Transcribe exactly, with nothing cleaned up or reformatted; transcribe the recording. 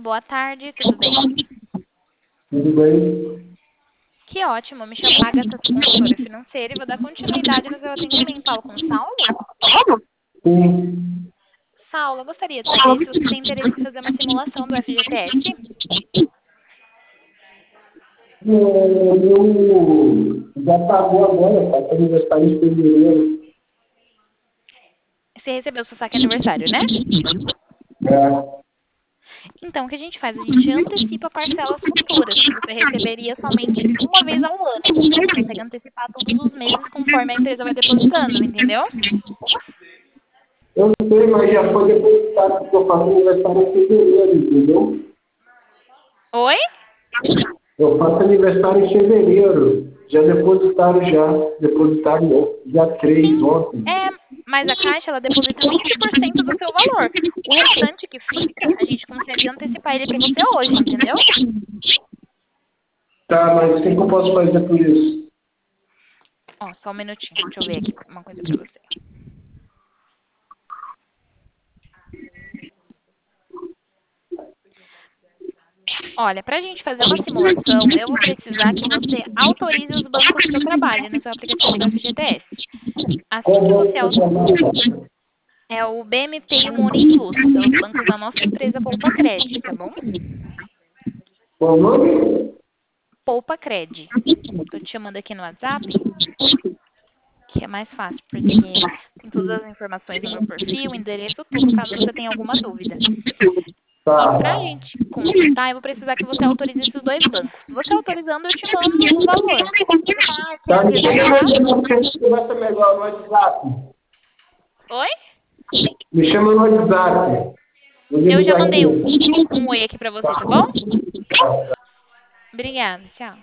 boa tarde, tudo bem? Tudo bem? Que ótimo, me chamo Agatha, sou consultora financeira e vou dar continuidade no seu atendimento. Falo com o Saulo? Sim. Saulo, eu gostaria de saber se você tem interesse em fazer uma simulação do F G T S. É, eu já pagou agora, faço aniversário em fevereiro. Você recebeu seu saque aniversário, né? É. Então, o que a gente faz? A gente antecipa parcelas futuras, que você receberia somente uma vez ao ano. Você consegue antecipar todos os meses conforme a empresa vai depositando, entendeu? Eu sei, mas já foi depositado, porque eu faço aniversário em fevereiro, entendeu? Oi? Eu faço aniversário em fevereiro. Já depositaram já. Depositaram dia três Sim, ontem. é, mas a Caixa, ela deposita vinte por cento do seu valor. O restante que fica, a gente consegue antecipar ele para você hoje, entendeu? Tá, mas o que que eu posso fazer por isso? Ó, só um minutinho, deixa eu ver aqui uma coisa para você. Olha, para a gente fazer uma simulação, eu vou precisar que você autorize os bancos que eu trabalho no seu aplicativo do F G T S. Assim Qual que banco você você au- trabalha? é o B M P e o Money Plus, são os bancos da nossa empresa Poupa Cred, tá bom? Qual o nome? Poupa Cred. Tô te chamando aqui no WhatsApp, que é mais fácil, porque tem todas as informações no meu perfil, endereço, tudo, caso você tenha alguma dúvida. E Tá. pra gente consultar, eu vou precisar que você autorize esses dois bancos. Você autorizando, eu te mando o valor. Você fala, ah, Tá, quero me chama reservar. no conversa melhor no WhatsApp. Oi? Me chama no WhatsApp. Vou Eu já ligar mandei um, aqui. um oi aqui pra você, Tá. tá bom? Tá. Obrigada, tchau.